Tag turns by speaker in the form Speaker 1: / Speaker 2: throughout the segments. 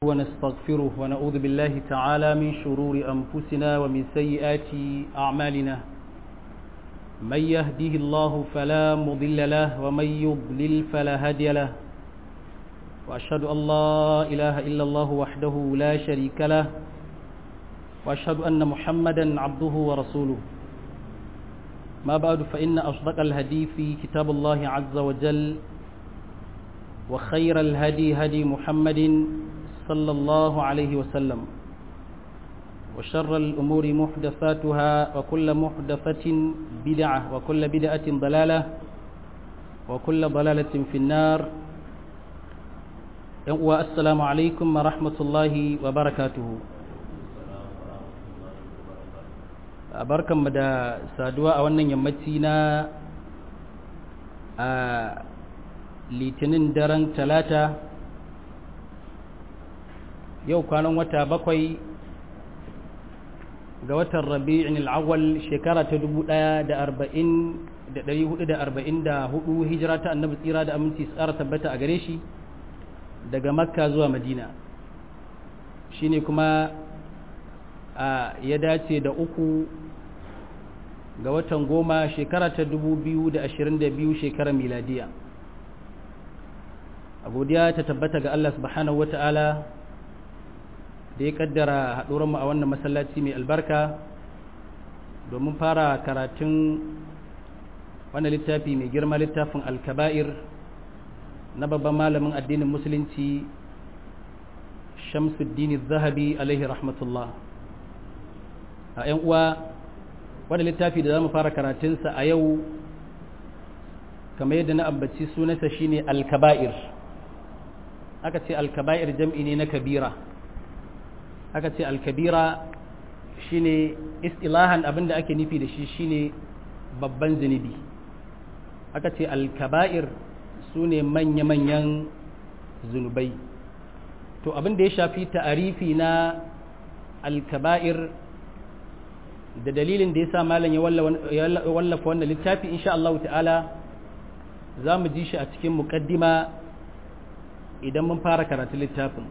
Speaker 1: ونستغفره ونعوذ بالله تعالى من شرور أنفسنا ومن سيئات أعمالنا من يهده الله فلا مضل له ومن يضلل فلا هادي له وأشهد أن لا إله إلا الله وحده لا شريك له وأشهد أن محمدا عبده ورسوله ما بعد فإن أصدق الهدي في كتاب الله عز وجل وخير الهدي هدي محمد صلى الله عليه وسلم وشر الأمور محدثاتها وكل محدثة بدعة وكل بدعة ضلالة وكل ضلالة في النار والسلام عليكم ورحمة الله وبركاته barkan mu da saduwa a wannan yammaci na litinin daren talata yau kwanan wata 7 ga watan rabi'in al'awwal shekara ta 1444 hijira ta annabi tsira da aminci tsara tabbata a gare shi daga makka zuwa madina shine kuma ya dace da 3 ga watan 10 shekara ta 2022 shekarar miladiya a godiya ta tabbata ga Allah subhanahu wata'ala da ya kaddara haɗuranmu a wannan masallaci mai albarka domin fara karatun wannan littafi mai girma littafin alkaba'ir na babban malamin addinin musulunci shamsuddin zahabi alaihi rahmatullah a 'yan uwa wannan littafi da za mu fara karatunsa a yau kamar yadda na ambaci sunansa shine alkaba'ir aka ce alkaba'ir jam'i ne na kabira aka ce alkabira shine istilahan abinda ake nufi da shi shine babban zunubi aka ce alkaba'ir sune manya-manyan zunubai to abinda ya shafi ta'arifi na alkaba'ir da dalilin da ya sa malam ya wallafa wannan littafi insha Allah ta'ala za mu ji shi a cikin muqaddima idan mun fara karatu littafin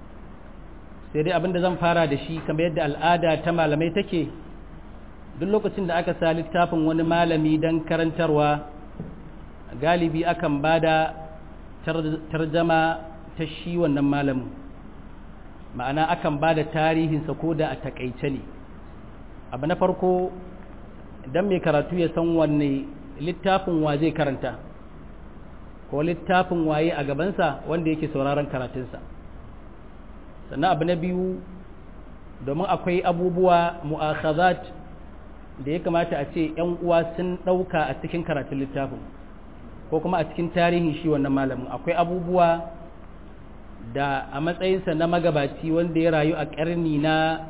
Speaker 1: sai dai abinda zan fara da shi kamar yadda al'ada ta malamai take duk lokacin da aka sa littafin wani malami don karantarwa galibi akan bada tarjama ta shi wannan malamin ma'ana akan bada tarihinsa ko da a takaice ne abu na farko idan mai karatu ya san wanne littafin wa zai karanta ko littafin waye a gabansa wanda yake sauraron karatunsa sannan abu na biyu domin akwai abubuwa mu'akhazat da ya kamata a ce ‘yan uwa sun ɗauka a cikin karatun littafin ko kuma a cikin tarihin shi wannan malamin akwai abubuwa da a matsayinsa na magabaci wanda ya rayu a ƙarni na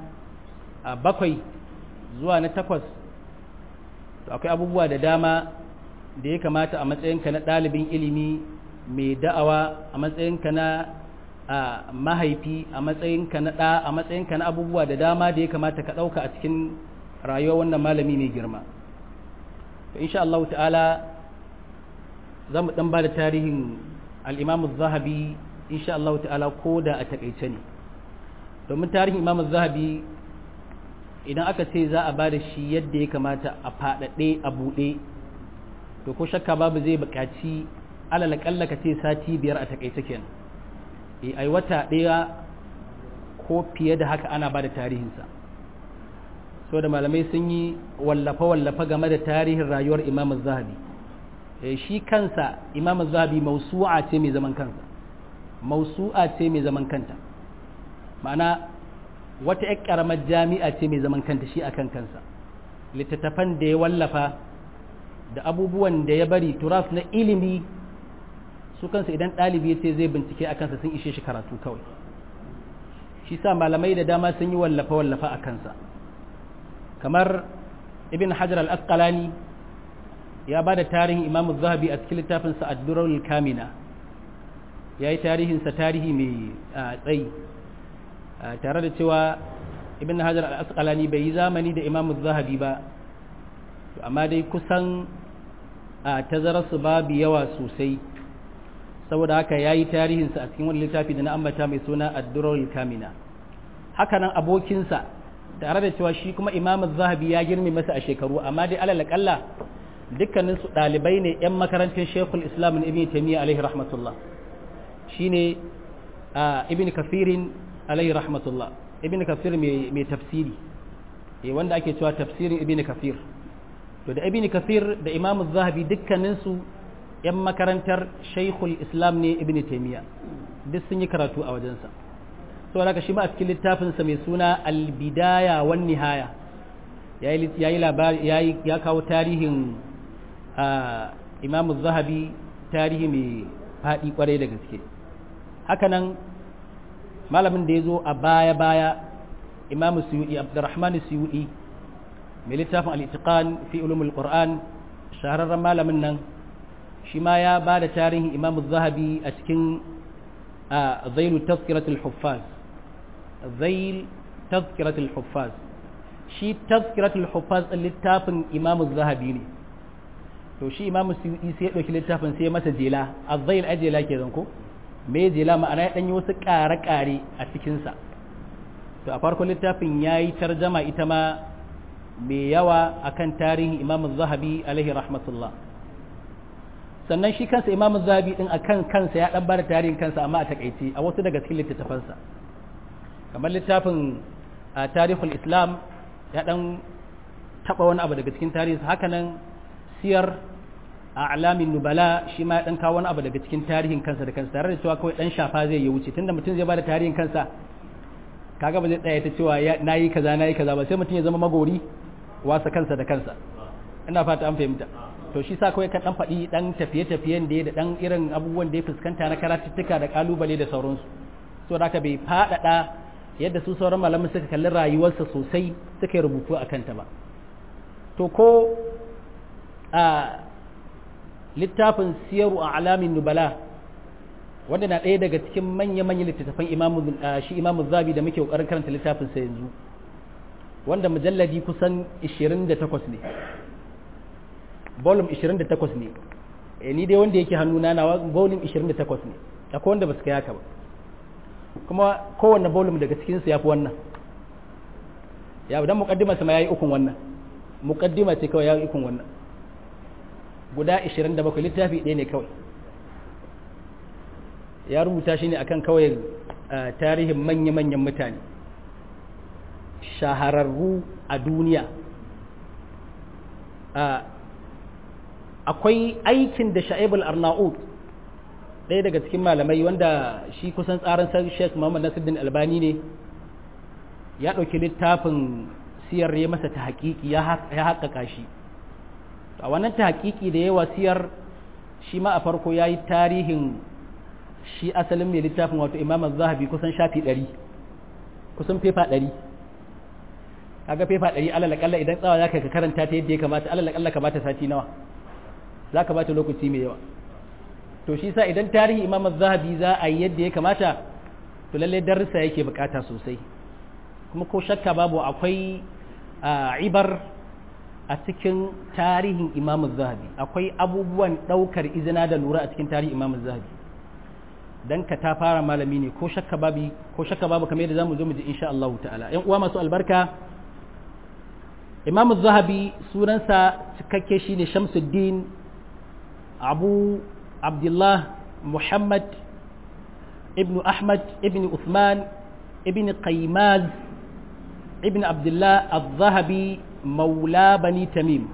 Speaker 1: 7 zuwa na 8 akwai abubuwa da dama da ya kamata a matsayinka na ɗalibin ilimi mai da'awa a matsayinka na mahaifi a matsayinka na ɗa a matsayinka na abubuwa da dama da ya kamata ka ɗauka a cikin rayuwar wannan malami mai girma to insha Allah ta'ala za mu ɗan ba da tarihin al'imamu zahabi insha Allah ta'ala ko da a taƙaice ne domin tarihin imamu zahabi idan aka ce za a ba da shi yadda ya kamata a faɗaɗe a buɗe to ko shakka babu zai buƙaci alal kalla ka ce sati 5 a takaice kenan ai wata ɗaya ko fiye da haka ana ba da tarihinsa so da malamai sun yi wallafa game da tarihin rayuwar imam zahabi shi kansa imam zahabi mausu'a ce mai zaman kansa mausu'a ce mai zaman kanta ma'ana wata ƴar ƙaramar jami'a ce mai zaman kanta shi akan kansa littattafan da ya wallafa da abubuwan da ya bari turaf na ilimi su kansa idan ɗalibi ya ce zai bincike a kansa sun ishe shi karatu kawai shi sa malamai da dama sun yi wallafa-wallafa a kansa kamar ibn hajar al-asqalani ya ba da tarihin imam zahabi a cikin littafinsa ad-durrul kamina ya yi tarihinsa tarihi mai tsayi tare da cewa ibn hajar al-asqalani bai yi zamani da imam zahabi ba amma dai kusan tazararsu babu yawa sosai saboda haka yayi tarihinsa a cikin wani littafi da na ambata mai suna ad-durrul kamina haka nan abokinsa tare da cewa shi kuma Imam Az-Zahabi ya girme masa a shekaru amma dai alal kalla dukkanin su dalibai ne yan makarantar Sheikhul Islam Ibn Taymiyyah alaihi rahmatullah shine Ibn Kathirin alaihi rahmatullah Ibn Kathir mai tafsiri wanda ake cewa tafsirin Ibn Kathir to da Ibn Kathir da Imam Az-Zahabi dukkanin su yan makarantar Sheikhul Islam ne Ibn Taymiyyah duk sun yi karatu a wajensa saboda haka shi ma a cikin littafinsa mai suna Al-Bidaya wan Nihaya yayi labari ya kawo tarihin Imam Az-Zahabi tarihi mai faɗi kwarai da gaske hakanan malamin da ya zo a baya Imam Suyuti Abdurrahman Suyuti mai littafin Al-Itiqan fi ulumul Qur'an shahararren malamin nan shi ma ya ba da tarihin Imam Az-Zahabi a cikin Zailu Tazkiratul Huffaz Zail Tazkiratul Huffaz shi Tazkiratul Huffaz littafin Imam Az-Zahabi ne to shi Imam Suyuti sai ya dauki littafin sai ya masa jela Az-Zail ajela kenan ko me jela ma'ana ya dan yi wasu ƙare-ƙare a cikin sa to a farkon littafin yayi tarjama ita ma mai yawa akan tarihin Imam Az-Zahabi alaihi rahmatullah sannan shi kansa Imam Az-Zahabi din akan kansa ya dan bada tarihin kansa amma a takeice a wasu daga cikin littattafansa kamar littafin Tarihul Islam ya dan taba wani abu daga cikin tarihinsa hakanan siyar A'lamin Nubala shi ma ya dan kawo wani abu daga cikin tarihin kansa da kansa tare da cewa kawai dan shafa zai yi wuce tunda mutum zai bada tarihin kansa kaga ba zai tsaya ta cewa nayi kaza ba sai mutum ya zama magori wasa kansa da kansa ina fata an fahimta to shi sa kawai ka dan faɗi dan tafiye-tafiyen da ya da dan irin abubuwan da ya fuskanta na karatuttuka da kalubale da sauransu so da bai faɗaɗa yadda su sauran malamin suka kalli rayuwarsa sosai suka yi rubutu a kanta ba to ko a littafin siyaru a alamin nubala wanda na ɗaya daga cikin manya-manyan littattafan shi imamu zabi da muke ƙoƙarin karanta littafinsa yanzu wanda mujalladi kusan 28 ne volume 28 ne ni dai wanda yake hannuna na volume 28 ne akwai wanda ba su kai haka ba kuma kowanne volume daga cikinsu ya fi wannan ya dan muqaddima sama yayi ukun wannan muqaddima ce kawai yayi ukun wannan guda 27 littafi ɗaya ne kawai ya rubuta shi ne akan kawai tarihin manya-manyan mutane shahararru a duniya akwai aikin da Sha'ib al-Arnaut ɗaya daga cikin malamai wanda shi kusan tsarin Sheikh Muhammad Nasiruddin Albani ne ya ɗauki littafin siyar ya masa ta haƙiƙi ya haƙaƙa shi a wannan ta haƙiƙi da yawa siyar shi ma a farko ya yi tarihin shi asalin mai littafin wato Imam Az-Zahabi kusan shafi 100 kusan fefa 100 kaga fefa 100 alal akalla idan tsawa zaka ka karanta ta yadda ya kamata alal akalla ka bata sati nawa zaka bata lokaci mai yawa to shi sa idan tarihi Imam Az-Zahabi za a yi yadda ya kamata to lalle darussa yake bukata sosai kuma ko shakka babu akwai ibar a cikin tarihin Imam Az-Zahabi akwai abubuwan daukar izina da lura a cikin tarihin Imam Az-Zahabi dan ka ta fara malami ne ko shakka babu kamar yadda zamu zo mu ji insha Allah ta'ala ƴan uwa masu albarka Imam Az-Zahabi sunansa cikakke shine Shamsuddin Abu Abdullah Muhammad ibn Ahmad ibn Uthman ibn Qaymaz ibn Abdullah Az-Zahabi maula Bani Tamim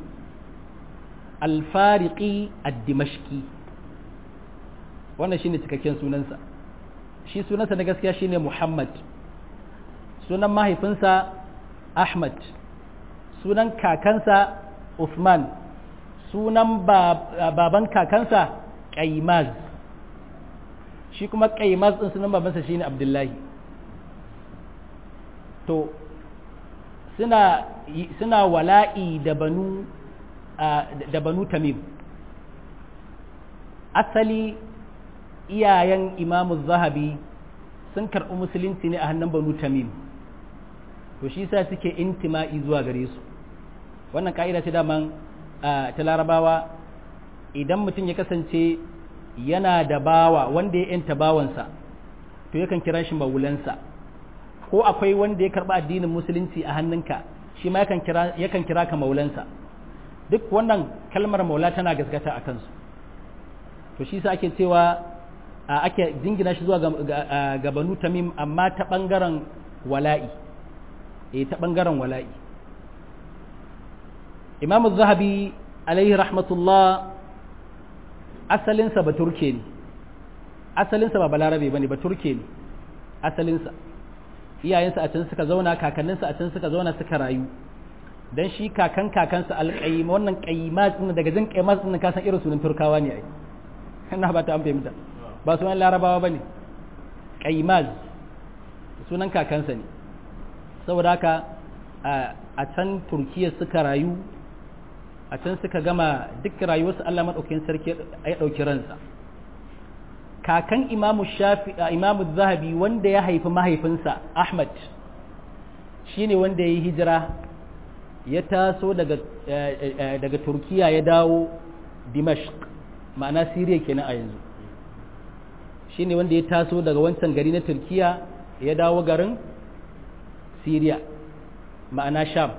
Speaker 1: Al-Fariqi Ad-Dimashqi wannan shine cikakken sunansa shi sunansa na gaskiya shine Muhammad sunan mahaifinsa Ahmad sunan kakansa Uthman sunan baban kakansa Qaymaz shi kuma Qaymaz din sunan babansa shine Abdullahi to suna wala'i da banu Tamim asali iyayen Imam Zahabi sun karɓi musulunci ne a hannun banu Tamim to shi sa suke intima'i zuwa gare su wannan ka'ida ce daman ta larabawa idan mutum ya kasance yana da bawa wanda ya yanta bawansa to yakan kira shi maulansa, ko akwai wanda ya karba addinin musulunci a hannunka shi ma yakan kira ka maulansa. Duk wannan kalmar maula tana gaskata a kansu. To shi sa ake cewa ake jingina shi zuwa ga Banu Tamim, amma ta bangaren wala'i, ta bangaren wala'i. Imam Az-Zahabi alaihi rahmatullah asalinsa ba turke ne, asalinsa ba balarabe bane, ba turke ne asalinsa. Iyayensa a can suka zauna, kakanninsa a can suka zauna suka rayu. Dan shi kakansa alƙayyima, wannan ƙayyimat din daga jin ƙayyimat din ka san irin sunan turkawa ne ai. Ina ba ta an fahimta, ba sunan larabawa bane. Ƙayyimat sunan kakansa ne. Saboda haka a can Turkiya suka rayu, a can suka gama duk rayuwarsu, Allah madaukakin sarki ya dauki ransa. Kakan Imamu Zahabi wanda ya haifi mahaifinsa Ahmad shine wanda ya yi hijira ya taso daga Turkiya ya dawo Dimashq, ma'ana Siriya kenan a yanzu. Shine wanda ya taso daga wancan gari na Turkiya ya dawo garin Siriya, ma'ana Sham.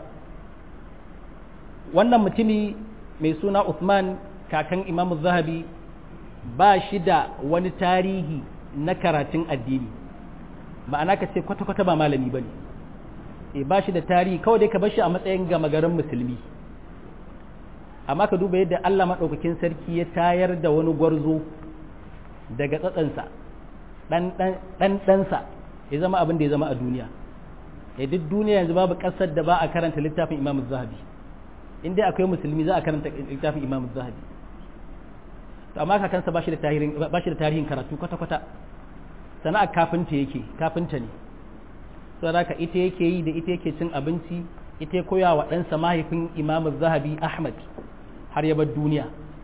Speaker 1: Wannan mutumi mai suna Uthman, kakan Imam Zahabi, ba shi da wani tarihi na karatun addini, ma'ana ka ce kwata-kwata ba malami ba ne. Ba shi da tarihi, kawai dai ka bar shi a matsayin gama garin musulmi. Amma ka duba yadda Allah maɗaukakin sarki ya tayar da wani gwarzo daga tsatsansa, ɗansa ya zama abin da ya zama a duniya. Duk duniya yanzu babu ƙasar da ba a karanta littafin Imam Zahabi. In dai akwai musulmi za a karanta littafin Imam Zahabi. To amma kakansa ba shi da tarihin karatu kwata-kwata. Sana'ar kafinta ne. Saboda haka ita yake yi da ita yake cin abinci, ita ya koya wa ɗansa mahaifin Imam Zahabi Ahmad har ya bar duniya.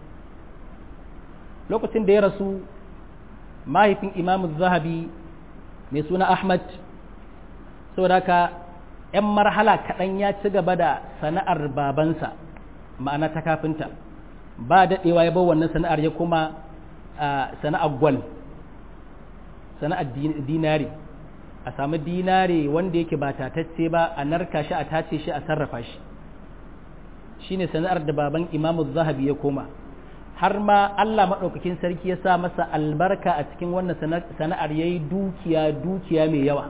Speaker 1: Lokacin da ya rasu, mahaifin Imam Zahabi mai suna Ahmad, saboda haka 'yan marhala kaɗan ya ci gaba da sana'ar babansa, ma'ana ta kafinta. Ba daɗewa ya bar wannan sana'ar ya kuma sana'ar gwal, sana'ar dinari. A sami dinare wanda yake ba tatacce ba, a narka shi, a tace shi, a sarrafa shi. Shine sana'ar da baban Imam Zahabi ya koma. Har ma Allah maɗaukakin sarki ya sa masa albarka a cikin wannan sana'ar, yayi dukiya mai yawa.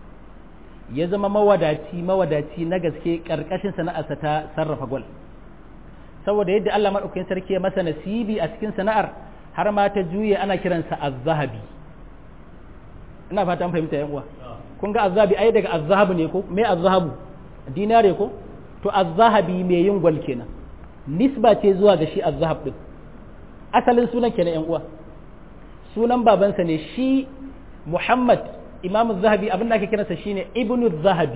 Speaker 1: Ya zama mawadaci na gaske ƙarƙashin sana'arsa ta sarrafa gwal. Saboda yadda Allah maɗaukakin sarki ya masa nasibi a cikin sana'ar, har ma ta juye ana kiransa Az-Zahabi. Ina fata an fahimta yan uwa. Kun ga Az-Zahabi ai daga Az-Zahabu ne ko? Me Az-Zahabu? Dinare ko? To Az-Zahabi mai yin gwal kenan. Nisba ce zuwa ga shi Az-Zahab din. Asalin sunan kenan yan uwa. Sunan babansa ne shi Muhammad Imam Az-Zahabi, abin da ake kiransa shine Ibn Az-Zahabi.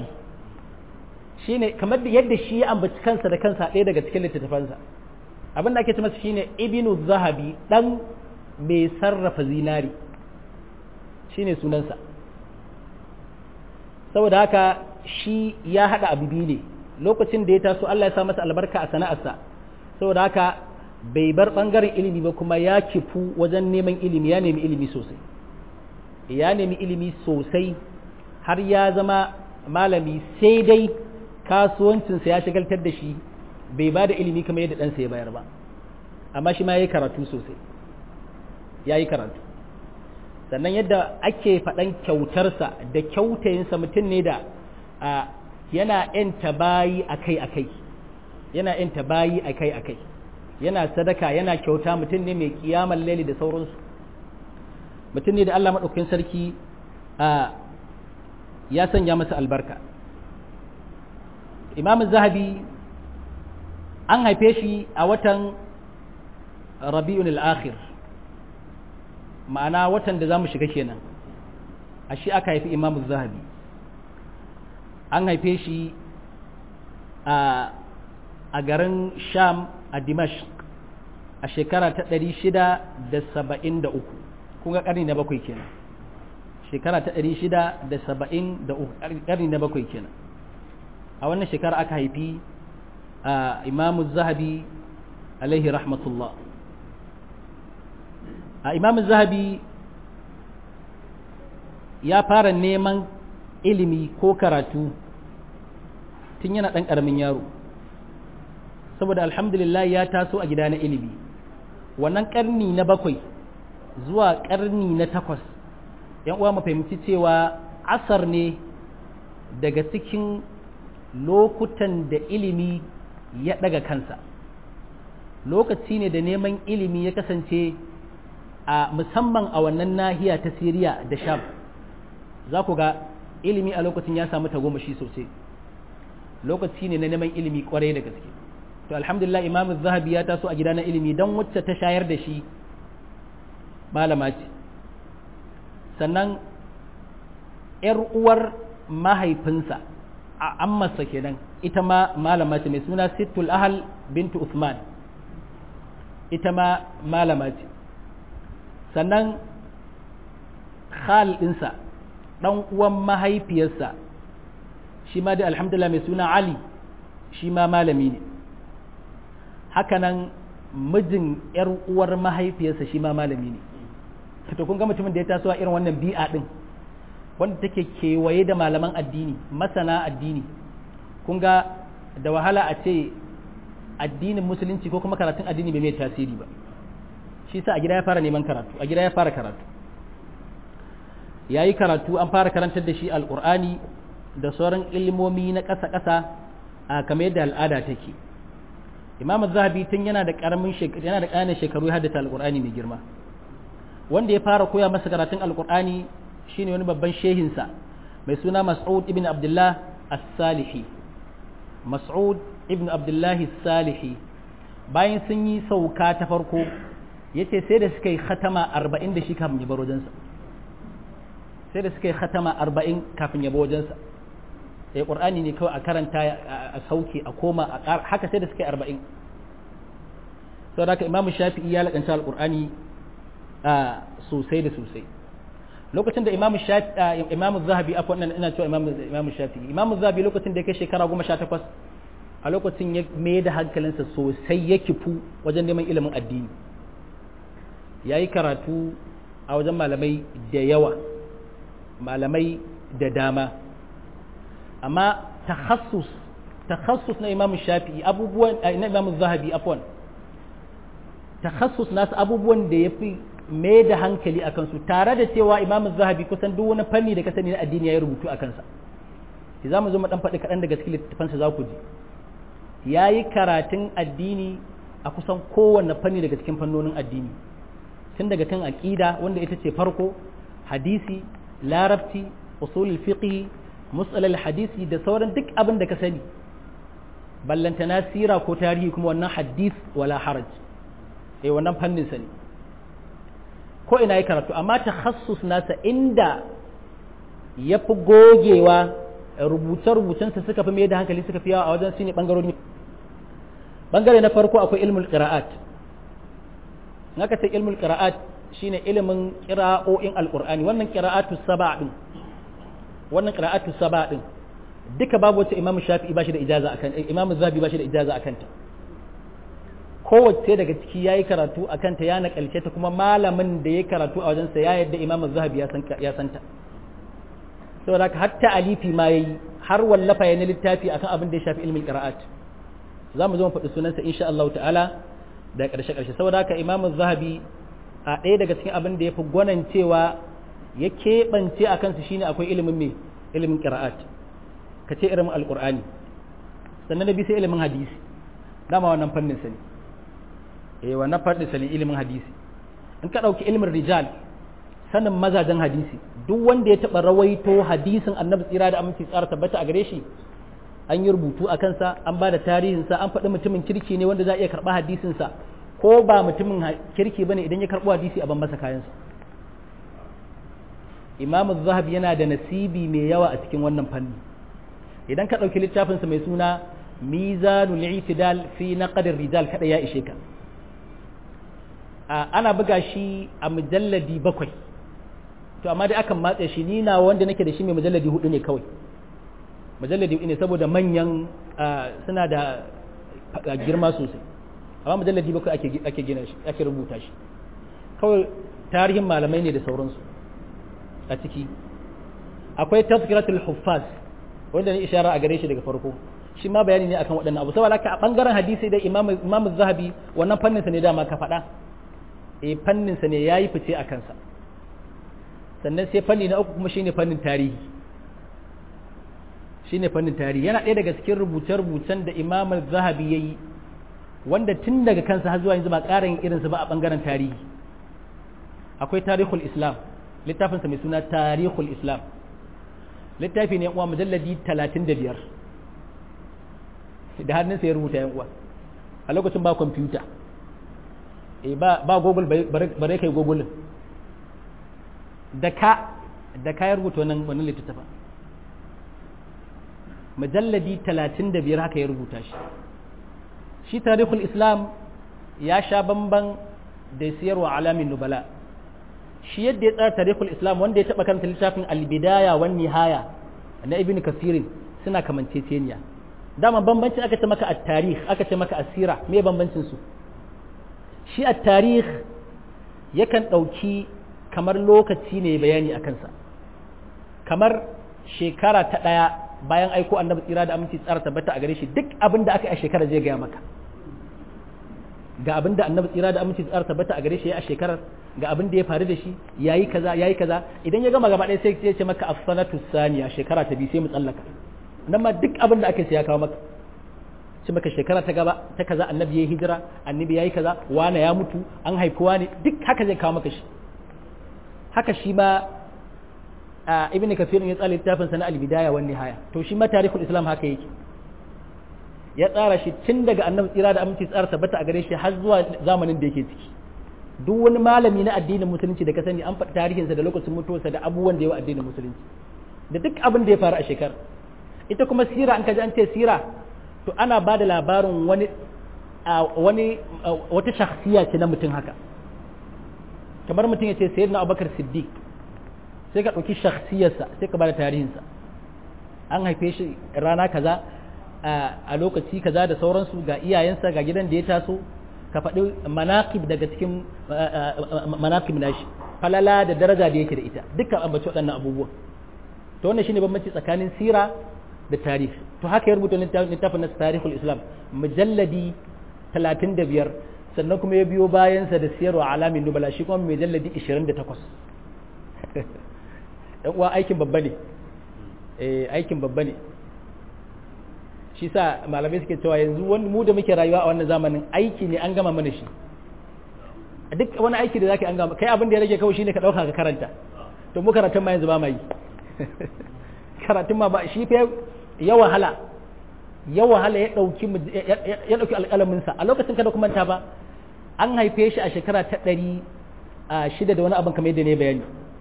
Speaker 1: Shine kamar yadda shi ya ambaci kansa da kansa ɗaya daga cikin littattafansa. Abin da ake ce masa shine Ibn Az-Zahabi, dan mai sarrafa zinari. Shine sunansa. Saboda haka shi ya haɗa abu biyu ne. Lokacin da ya taso Allah ya sa masa albarka a sana'arsa. Saboda haka bai bar ɓangaren ilimi ba, kuma ya kifu wajen neman ilimi, ya nemi ilimi sosai. Ya nemi ilimi sosai har ya zama malami, sai dai kasuwancinsa ya shagaltar da shi, bai ba da ilimi kamar yadda ɗansa ya bayar ba. Amma shi ma ya yi karatu sosai. Ya yi karatu. Sannan yadda ake faɗan kyautarsa da kyautayinsa, mutum ne da yana ‘yanta bayi akai-akai, yana sadaka, yana kyauta, mutum ne mai kiyamar laili da sauransu. Mutum ne da Allah maɗaukakin sarki ya sanya masa albarka. Imam Zahabi an haife shi a watan Rabi'un al-Akhir, ma'ana watan da za mu shiga kenan. A shi aka haifi Imam Zahabi. An haife shi a garin Sham a Dimashq a shekara ta 673. Kun ga ƙarni na 7 kenan. Shekara ta 673, ƙarni na 7 kenan. A wannan shekara aka haifi Imam Zahabi alaihi rahmatullah. Imam Zahabi ya fara neman ilimi ko karatu tun yana ɗan ƙaramin yaro, saboda alhamdulillah ya taso a gida na ilimi. Wannan ƙarni na 7 zuwa ƙarni na 8, ‘yan uwa mu fahimci cewa asar ne daga cikin lokutan da ilimi ya ɗaga kansa. Lokaci ne da neman ilimi ya kasance a musamman a wannan nahiya ta Siriya da Sham. Za ku ga ilimi a lokacin ya samu tagomashi sosai. Lokaci ne na neman ilimi kwarai da gaske. To alhamdulillah Imam Zahabi ya taso a gida na ilimi don wacce ta shayar da shi malama ce. Sannan ‘yar uwar mahaifinsa a ammarsa kenan ita ma malama ce mai suna Sittul Ahal bintu Uthman, ita ma malama ce. Sannan khal ɗinsa ɗan uwan mahaifiyarsa shi ma dai alhamdulillah mai suna Ali, shi ma malami ne. Hakanan mijin ‘yar uwar mahaifiyarsa shi ma malami ne. To kun ga mutumin da ya taso a irin wannan bi'a ɗin wanda take kewaye da malaman addini, masana addini, kun ga da wahala a ce addinin musulunci ko kuma karatun addini bai mai tasiri ba. Shi sa a gida ya fara neman karatu, a gida ya fara karatu. Ya yi karatu, an fara karantar da shi alƙur'ani da sauran ilmomi na ƙasa-ƙasa a kamar yadda al'ada take. Imam Zahabi tun yana da ƙananan shekaru ya haddata alƙur'ani mai girma. Wanda ya fara koya masa karatun alƙur'ani shine wani babban shehinsa mai suna Mas'ud ibn Abdullah as-Salihi. Mas'ud ibn Abdullah as-Salihi bayan sun yi sauka ta farko yace sai da suka yi khatama 40 da shi kafin ya bar wajensa. Sai da suka yi khatama 40 kafin ya bar wajensa. Qur'ani ne kawai a karanta a sauke a koma a haka sai da suka yi 40. Saboda haka Imam Shafi'i ya lakanta al-Qur'ani sosai da sosai. Lokacin da Imam Zahabi ina cewa Imam Shafi'i, Imam Zahabi lokacin da ya kai shekara 18 a lokacin ya mai da hankalinsa sosai ya kifu wajen neman ilimin addini. Ya yi karatu a wajen malamai da yawa, malamai da dama, amma takhassus na Imam Shafi'i na Imam Zahabi takhassus nasu abubuwan da ya fi mai da hankali a kansu, tare da cewa Imam Zahabi kusan duk wani fanni da ka sani na addini ya yi rubutu a kansa. Za mu zo mu dan faɗi kaɗan daga cikin littafansa za ku ji. Ya yi karatun addini a kusan kowanne fanni daga cikin fannonin addini, tun daga kan aƙida wanda ita ce farko, hadisi, larabci, usulul fiqh, mus'alal hadisi da sauran duk abin da ka sani. Ballantana sira ko tarihi kuma wannan hadis wala haraj. Wannan fannin sa ne. Ko ina yi karatu, amma takhassus nasa inda ya fi gogewa rubuce-rubucensa suka fi mai da hankali suka fi yawa a wajen su ne ɓangarori. Ɓangare na farko akwai ilmul qira'at. Naka ce ilmul qira'at shine ilimin qira'o'in alqur'ani, wannan qira'atu sab'a din. Wannan qira'atu sab'a din duka babu wacce Imam Shafi'i bashi da ijaza akan, Imam Zahabi bashi da ijaza akan ta. Kowace daga ciki yayi karatu akan ta, ya nakalce ta, kuma malamin da ya karatu a wajensa ya yadda Imam Zahabi ya santa. Saboda haka hatta alifi ma yayi, har wallafa yana littafi akan abin da ya shafi ilmin qira'at. Za mu zo mu faɗi sunansa insha Allah ta'ala da ƙarshe. Saboda haka Imam Zahabi a ɗaya daga cikin abin da ya fi gwanancewa ya keɓance a kansu shine akwai ilimin qira'at, ka ce irin alqur'ani. Sannan da bi sai ilimin hadisi, dama wannan fannin sa ne. Wannan fannin sa ne ilimin hadisi. In ka ɗauki ilimin rijal, sanin mazajen hadisi, duk wanda ya taɓa rawaito hadisin Annabi tsira da aminci tsara tabbata a gare shi, an yi rubutu a kansa, an ba da tarihinsa, an faɗi mutumin kirki ne wanda za a iya karɓa hadisinsa, ko ba mutumin kirki bane idan ya karɓo hadisi a ban masa kayansa. Imam Zahabi yana da nasibi mai yawa a cikin wannan fanni. Idan ka ɗauki littafinsa mai suna Mizanul I'tidal fi Naqd ar-Rijal kada ya ishe ka. Ana buga shi a mujalladi 7, to amma dai akan matse shi, ni na wanda nake da shi mai mujalladi 4 ne kawai. Mujalladi 4 ne saboda manyan suna da girma sosai, amma mujalladi 7 ake gina shi, ake rubuta shi. Kawai tarihin malamai ne da sauransu a ciki. Akwai tazkiratul huffaz wanda ne ishara a gare shi daga farko, shi ma bayani ne akan waɗannan abu. saboda haka a bangaren hadisi dai imam zahabi wannan fannin sa ne dama ka faɗa, fannin sa ne yayi fice a kansa. Sannan sai fanni na uku kuma shine fannin tarihi, yana ɗaya daga cikin rubuce-rubucen da imam zahabi yayi wanda tun daga kansa har zuwa yanzu ba ƙara yin irinsa ba a bangaren tarihi. Akwai tarihul islam, littafinsa mai suna tarihul islam, littafi ne uwa mujalladi 35 da hannunsa ya rubuta yan uwa a lokacin ba kwamfuta, ba google bare kai google da ka ya rubuta wannan littattafa, mujalladi 35 haka ya rubuta shi tarihul islam ya sha bamban da siyarwa alamin nubala. Shi yadda ya tsara tarihul islam, wanda ya taba karanta littafin albidaya wan nihaya na ibn kasirin suna kamanceceniya. Dama bambancin aka ce maka at-tarikh, aka ce maka asira, me bambancin su? Shi at-tarikh yakan dauki kamar lokaci ne bayani a kansa, kamar shekara ta ɗaya bayan aiko annabi tsira da aminci tsara tabbata a gare shi, duk abin da aka yi a shekara zai gaya maka ga abin da annabi tsira da aminci tsara tabbata a gare shi ya a shekarar, ga abin da ya faru da shi yayi kaza idan ya gama gaba ɗaya sai ya ce maka as-sanatu saniya, shekara ta biyu sai mu tsallaka nan ma duk abin da aka yi sai ya kawo maka, ce maka shekara ta gaba ta kaza annabi yayi hijira, annabi yayi kaza, wani ya mutu, an haifi wani, duk haka zai kawo maka shi. Haka shi ma ibn kathir ya tsara littafin sa na al-bidaya wan nihaya, to shi ma tarihul islam haka yake, ya tsara shi tun daga annabi tsira da aminci tsara tabbata a gare shi har zuwa zamanin da yake ciki. Duk wani malami na addinin musulunci da ka sani an faɗi tarihinsa da lokacin mutuwarsa da abubuwan da ya wa addinin musulunci da duk abin da ya faru a shekara. Ita kuma sira, an kaji an ce sira, to ana ba da labarin wata shakhsiya ce na mutum haka, kamar mutum ya ce sayyidina Abubakar Siddiq, sai ka ɗauki shakhsiyarsa sai ka ba da tarihinsa, an haife shi rana kaza a lokaci kaza da sauransu, ga iyayensa, ga gidan da ya taso, ka faɗi manaqib daga cikin manaqib nashi, falala da daraja da yake da ita, dukkan ambaci waɗannan abubuwan. To wannan shine bambanci tsakanin sira da tarihi. To haka ya rubuta littafin na tarihul islam, mujalladi 35, sannan kuma ya biyo bayansa da siyarwa alamin nubala, shi kuma mujalladi 28. dan uwa aikin babba ne, aikin babba ne. Shi sa malamai suke cewa yanzu mu da muke rayuwa a wannan zamanin aiki ne an gama mana shi, duk wani aiki da zaka an gama, kai abin da ya rage kawai shine ka dauka ka karanta. To mu karatun ma yanzu ba ma yi karatun ma ba, shi fa ya wahala ya dauki alƙalamin sa a lokacin kada kuma ta ba, an haife shi a shekara ta 600 da wani abin kamar yadda ne bayani.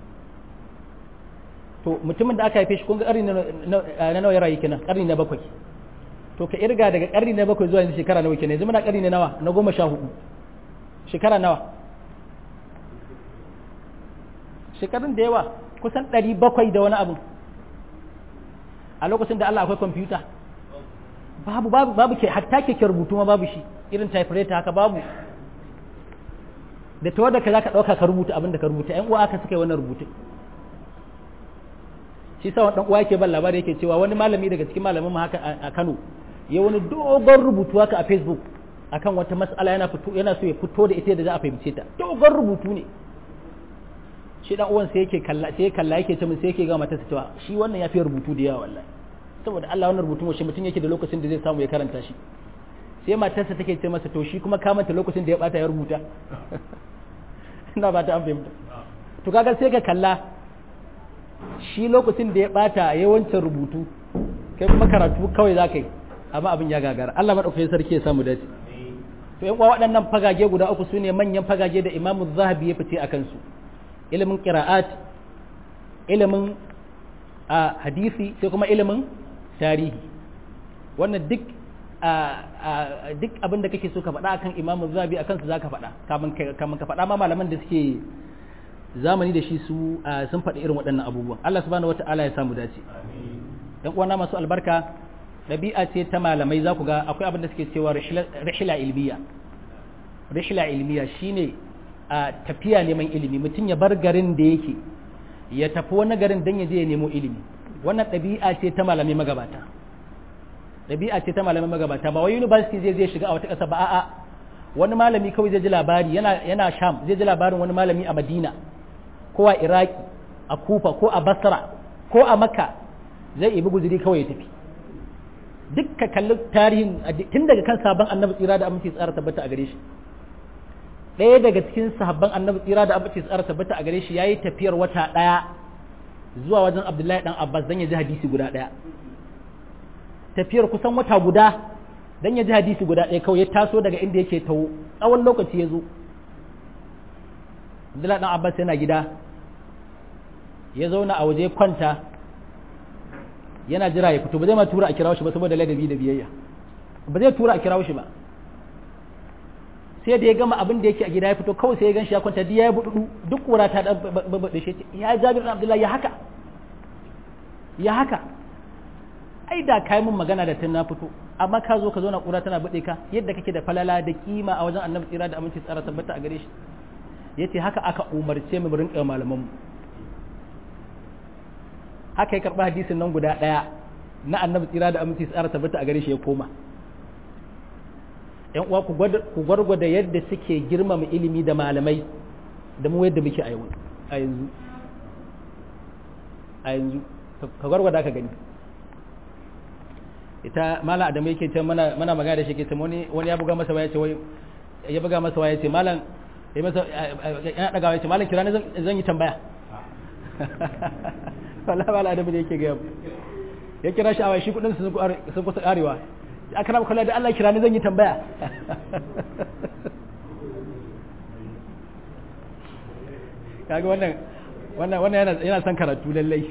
Speaker 1: To mutumin da aka haife shi kun ga ƙarni na nawa ya rayu kenan, ƙarni na 7. To ka irga daga ƙarni na 7 zuwa yanzu shekara nawa kenan, yanzu muna ƙarni na nawa, na 14, shekara nawa, shekarun da yawa, kusan 700 da wani abu. A lokacin da Allah akwai kwamfuta babu ke hatta keke rubutu ma babu shi, irin typewriter haka babu, da ta wadda ka za ka ɗauka ka rubuta abin da ka rubuta. ‘Yan uwa aka suka yi wannan rubutun. Shi sa wani uwa yake ban labari yake cewa wani malami daga cikin malamin mu haka a Kano ya wani dogon rubutu haka a Facebook akan wata mas'ala yana so ya fito da ita da za a fahimce ta, dogon rubutu ne. Shi dan uwan sai ya kalla yake ce min, sai yake ga matarsa cewa shi wannan ya fi rubutu da yawa wallahi, saboda Allah wannan rubutun washe mutum yake da lokacin da zai samu ya karanta shi. Sai matarsa take ce masa, to shi kuma ka manta lokacin da ya bata ya rubuta. Ina ba ta an fahimta. To kaga sai ka kalla shi lokacin da ya bata yawancin rubutu, kai kuma karatu kawai za ka yi, amma abin ya gagara. Allah maɗaukakin sarki ya samu dace. To yan waɗannan fagage guda uku su ne manyan fagage da Imam Zahabi ya fice a kansu: ilimin qira'at, ilimin hadisi, sai kuma ilimin tarihi. Wannan duk abin da kake so ka faɗa akan Imam Zahabi akan su zaka faɗa, kamun ka faɗa ma malaman da suke zamani da shi sun faɗi irin waɗannan abubuwan. Allah subhanahu wata'ala ya samu dace. Yan uwana masu albarka, ɗabi'a ce ta malamai, za ku ga akwai abin da suke cewa rihla ilmiya. Rihla ilmiya shine tafiya neman ilimi, mutum ya bar garin da yake ya tafi wani garin don ya je ya nemo ilimi. Wannan ɗabi'a ce ta malamai magabata. Ɗabi'a ce ta malamai magabata, ba wai university zai shiga a wata ƙasa ba, a'a wani malami kawai zai ji labari yana Sham, zai ji labarin wani malami a Madina ko a Iraki, a Kufa ko a Basra ko a Makka, zai ibi guzuri kawai ya tafi. Dukka kalli tarihin tun daga kan sahabban Annabi tsira da aminci tsara tabbata a gare shi. Ɗaya daga cikin sahabban Annabi tsira da aminci tsara tabbata a gare shi yayi tafiyar wata ɗaya zuwa wajen Abdullahi dan Abbas dan ya ji hadisi guda ɗaya. Tafiyar kusan wata guda dan ya ji hadisi guda ɗaya kawai, ya taso daga inda yake tawo tsawon lokaci ya zo. Abdullahi dan Abbas yana gida ya zauna a waje kwanta yana jira ya fito, ba zai ma tura a kirawo shi ba saboda ladabi da biyayya, ba zai tura a kirawo shi ba. Sai da ya gama abin da yake a gida ya fito kawai sai ya gan shi ya kwanta ya budu duk kura ta da babbaɗe shi, ya Jabir Abdullahi ya haka ai da kai mun magana da tun na fito, amma ka zo ka zo na kura tana bude ka, yadda kake da falala da kima a wajen Annabi tsira da aminci tsara tabbata a gare shi. Yace haka aka umarce mu rinka malaman mu. Haka ya karba hadisin nan guda daya na Annabi tsira da aminci tsara tabbata a gare shi ya koma. Yan uwa ku gwargwada yadda suke girmama ilimi da malamai da mu yadda muke a yanzu ka gwargwada ka gani. Ita mala Adamu yake ce mana magana da shi ke ce wani ya buga masa waya ce malam ya daga waya ce malam kira ne zan yi tambaya. Wallahi mala Adamu ne yake ga ya kira shi a waya, shi kudin sun kusa karewa. Aka rabu kula da Allah kira ne zan yi tambaya. Kaga wannan yana son karatu lallai.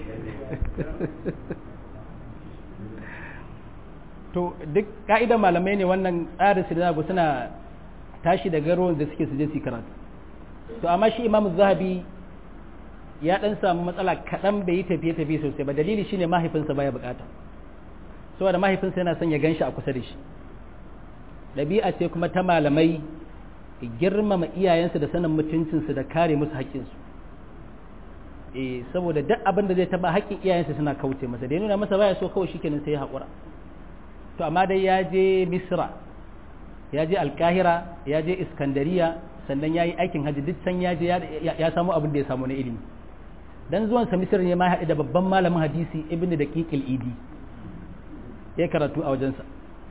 Speaker 1: To duk ka'idan malamai ne wannan tsarin su da suna tashi da garuwan da suke suje su karatu. To amma shi Imam Zahabi ya dan samu matsala kaɗan, bai yi tafiye-tafiye sosai ba. Dalili shine mahaifinsa baya bukata, saboda mahaifinsa yana son ya ganshi a kusa da shi. Ɗabi'a ce kuma ta malamai girmama iyayensu da sanin mutuncinsu da kare musu haƙƙinsu. Saboda duk abin da zai taɓa haƙƙin iyayensu suna kauce masa, da ya nuna masa baya so kawai shikenan sai ya haƙura. To amma dai ya je Misra, ya je Alkahira, ya je Iskandariya, sannan ya yi aikin hajji, duk san ya je ya samu abin da ya samu na ilimi. Dan zuwansa Misra ne ma ya haɗu da babban malamin hadisi Ibn Daqiq al-Idi. Ya yi karatu a wajensa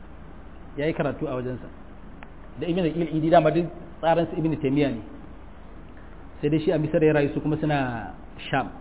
Speaker 1: da Ibn Daqiq al-Idi da madin tsaran su Ibn Taymiyyah ne, sai dai shi a Misra ya rayu, su kuma suna Sham.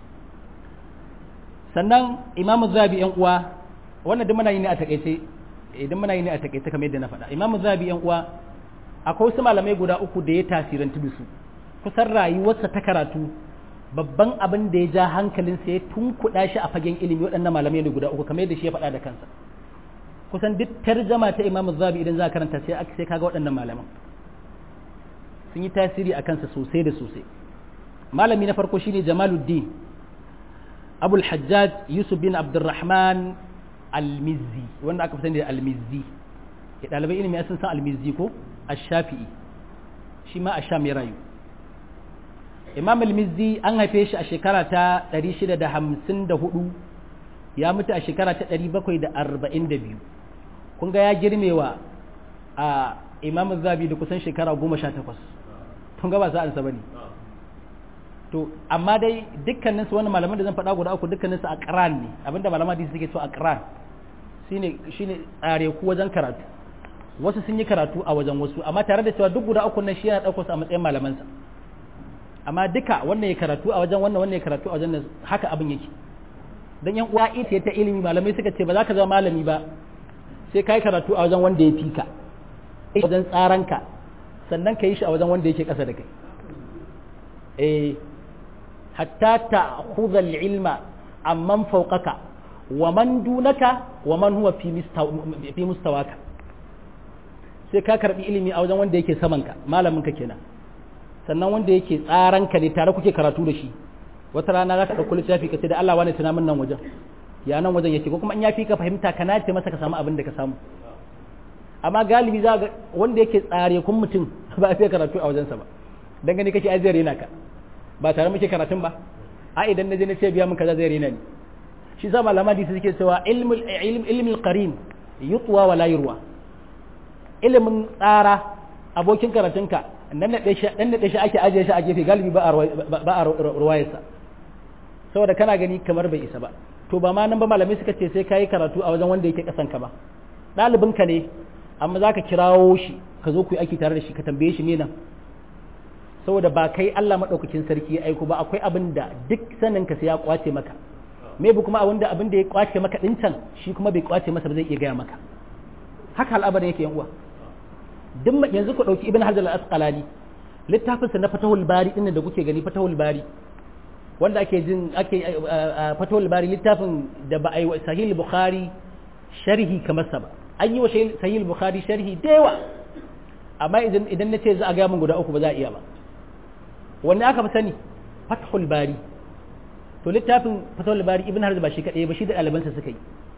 Speaker 1: Sannan Imam Zahabi yan uwa, wannan duk muna yi ne a takaice, kamar yadda na faɗa. Imam Zahabi yan uwa, akwai wasu malamai guda uku da ya tasirantu da su. Kusan rayuwarsa ta karatu babban abin da ya ja hankalinsa ya tunkuɗa shi a fagen ilimi waɗannan malamai ne guda uku, kamar yadda shi ya faɗa da kansa. Kusan duk tarjama ta Imam Zahabi idan za ka karanta sai kaga waɗannan malaman sun yi tasiri a kansa sosai da sosai. Malami na farko shine Jamaluddin Abul Hajjaj Yusuf bin Abdurrahman Al-Mizzi, wanda aka fi sani da Al-Mizzi. Ɗalibai ilimi sun san Al-Mizzi ko Ash-Shafi'i, shi ma a Sham ya rayu. Imam Al-Mizzi an haife shi a shekara ta 654, ya mutu a shekara ta 742. Kun ga ya girmewa a Imam Zahabi da kusan shekara 18. Kun ga ba sa'ansa bane. To amma dai dukkanin su wannan malaman da zan faɗa guda uku dukkanin su aqran ne, abinda malaman hadisi suke cewa aqran shine tsare ku wajen karatu. Wasu sun yi karatu a wajen wasu, amma tare da cewa duk guda uku nan shi yana ɗaukar su a matsayin malaman sa. Amma duka wannan ya karatu a wajen wannan ya karatu a wajen haka abin yake. Dan yan uwa ita ta ilimi malamai suka ce ba za ka zama malami ba sai kai karatu a wajen wanda ya fika, wajen tsaranka, sannan ka yi shi a wajen wanda yake ƙasa da kai. Hatta ta'khudha al-ilma amman fawqaka wa man dunaka wa man huwa fi mustawaka. Sai ka karbi ilimi a wajen wanda yake saman ka, malamin ka kenan, sannan wanda yake tsaranka ne tare kuke karatu da shi. Wata rana za ka ɗauko littafi ka ce da Allah wani tuna min nan wajen, ya nan wajen yake, ko kuma in ya fi ka fahimta ka nace masa ka samu abin da ka samu. Amma galibi za ga wanda yake tsare kun mutum ba a fiye karatu a wajensa ba, dan gani kake ai zai rena ka ba tare muke karatun ba a idan naje na ce biya mun kaza zai rena ni shi sa malama hadisi suke cewa ilmul qarin yutwa wala yurwa ilimin tsara abokin karatunka dan da shi ake ajiye shi a gefe galibi ba a ruwayarsa saboda kana gani kamar bai isa ba to ba ma nan ba malamai suka ce sai kayi karatu a wajen wanda yake kasan ka ba ɗalibinka ne amma za ka kirawo shi ka zo ku yi aiki tare da shi ka tambaye shi ne nan saboda ba kai Allah maɗaukakin sarki ya aiko ba akwai abin da duk sanin ka sai ya kwace maka me bu kuma abin da ya kwace maka din can shi kuma bai kwace masa ba zai iya gaya maka haka al'amarin yake yan uwa duk yanzu ku dauki ibn hajar al-asqalani littafinsa na fatahul bari din da kuke gani fatahul bari wanda ake fatahul bari littafin da ba ai sahih bukhari sharhi kamar sa ba an yi wa sahih bukhari sharhi da yawa amma idan nace za a ga mun guda uku ba za a iya ba wanne aka fi sani fatahul bari to littafin fatahul bari ibn hajar ba shi kadai ba shi da ɗalibansa suka yi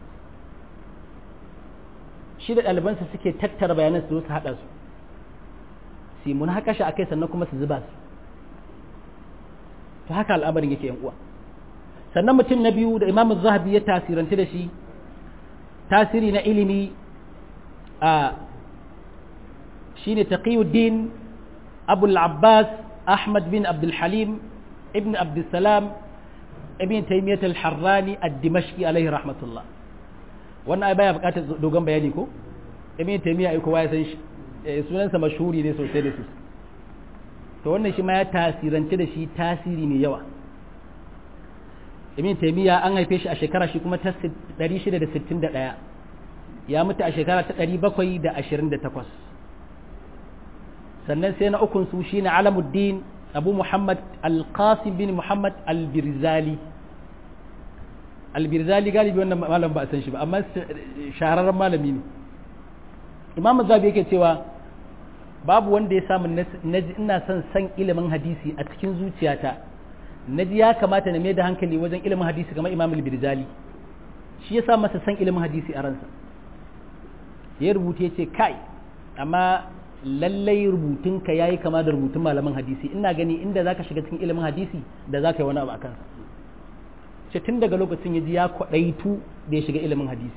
Speaker 1: shi da ɗalibansa suke tattara bayanan su haɗa su su yi munakasha akai sannan kuma su zuba su to haka al'amarin yake yan uwa sannan mutum na biyu da imam zahabi ya tasiranci da shi tasiri na ilimi a shine taqiyuddin abul abbas ahmad bin abdul halim ibn abdul salam ibn taymiyyah al-harrani ad-dimashqi alaihi rahmatullah wannan ai baya bukatar dogon bayani ko ibn taymiya ai kowa ya san shi sunansa mashhuri ne sosai da sosai to wannan shi ma ya tasirance da shi tasiri ne yawa ibn taymiya an haife shi a shekara shi kuma ta 661 ya mutu a shekara ta 728 sannan sai na ukun su shine alamuddin abu muhammad al-qasim bin muhammad al-birzali albirzali galibi wannan malam ba a san shi ba amma shahararren malami ne imam zabi yake cewa babu wanda ya samu naji ina son san ilimin hadisi a cikin zuciyata naji ya kamata na mai da hankali wajen ilimin hadisi kamar imam albirzali shi ya sa masa san ilimin hadisi a ransa ya rubuta ya ce kai amma lallai rubutunka ya yi kama da rubutun malaman hadisi ina gani inda za ka shiga cikin ilimin hadisi da za ka yi wani abu a kansa ce tun daga lokacin ya ji ya kwaɗaitu da ya shiga ilimin hadisi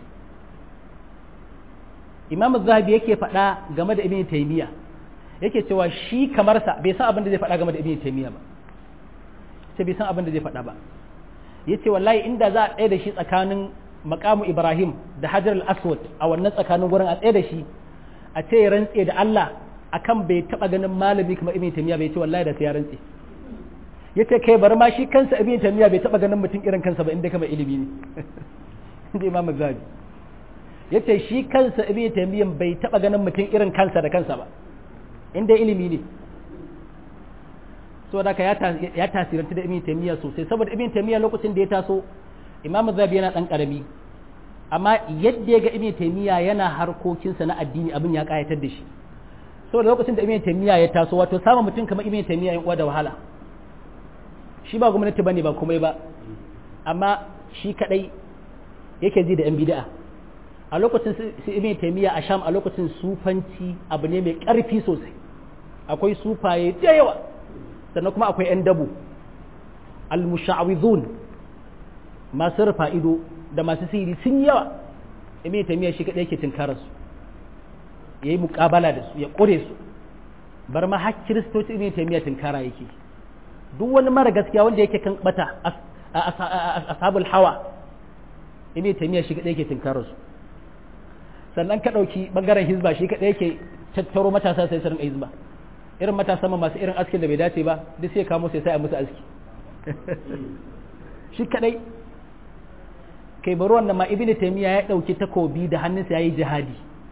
Speaker 1: imam zahabi yake faɗa game da ibn taymiya yake cewa shi kamar sa bai san abin da zai faɗa game da ibn taymiya ba sai bai san abin da zai faɗa ba yace wallahi inda za a tsaye da shi tsakanin maqamu ibrahim da hajar al-aswad a wannan tsakanin gurin a tsaye da shi a ce ya rantse da Allah akan bai taba ganin malami kamar ibn taymiya bai ce wallahi da sai ya rantse yace kai bar ma shi kansa ibn taymiya bai taba ganin mutum irin kansa ba inda kamar ilimi ne inda imam zahabi yace shi kansa ibn taymiya bai taba ganin mutum irin kansa da kansa ba inda ilimi ne so da ka ya tasiranta da ibn taymiya sosai saboda ibn taymiya lokacin da ya taso imam zahabi yana dan karami amma yadda ya ga ibn taymiya yana harkokinsa na addini abin ya kayatar da shi saboda lokacin da ibn taymiya ya taso wato samun mutum kamar ibn taymiya yan uwa da wahala shi ba gwamnati bane ba komai ba amma shi kadai yake ji da yan bid'a a lokacin su ibn taymiya a sham a lokacin sufanci abu ne mai karfi sosai akwai sufaye da yawa sannan kuma akwai yan dabo al-musha'widhun masu rufa ido da masu sihiri sun yawa ibn taymiya shi kadai yake tinkarar su yayi muqabala da su ya kore su bar ma har kiristoci ibn taymiya tinkara yake duk wani mara gaskiya wanda yake kan bata ashabul hawa ibn taymiya shi kadai yake tinkarar su sannan ka dauki bangaren hizba shi kadai yake tattaro matasa sai su rinka hizba irin matasa masu irin askin da bai dace ba duk sai kamo sai a musu aski shi kadai kai bari wannan ma ibnu taymiya ya dauki takobi da hannunsa yayi jihadi